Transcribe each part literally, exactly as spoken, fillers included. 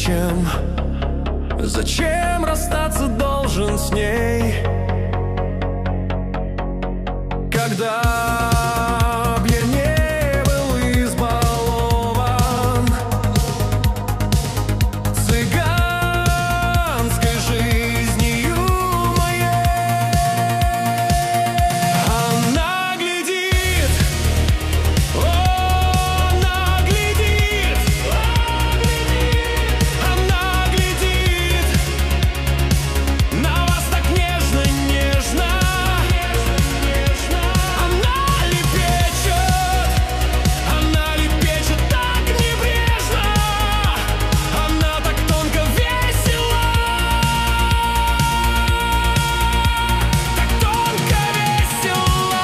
Зачем? Зачем расстаться должен с ней? Когда б я не был избалован цыганской жизнью моей. Она глядит, о, она глядит, она глядит на вас так нежно, нежно. Она лепечет, она лепечет так небрежно, она так тонко весела, так тонко весела.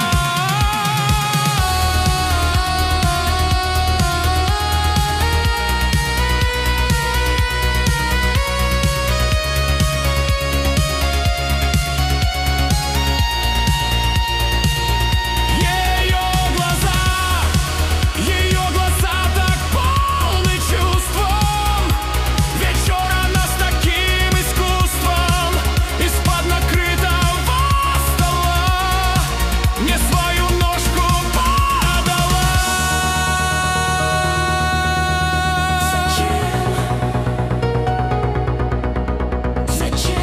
Ее глаза, ее глаза так полны чувством. Вечер она с таким искусством из-под накрытого стола мне свою ножку подала.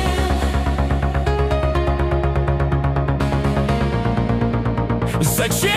Зачем? Зачем?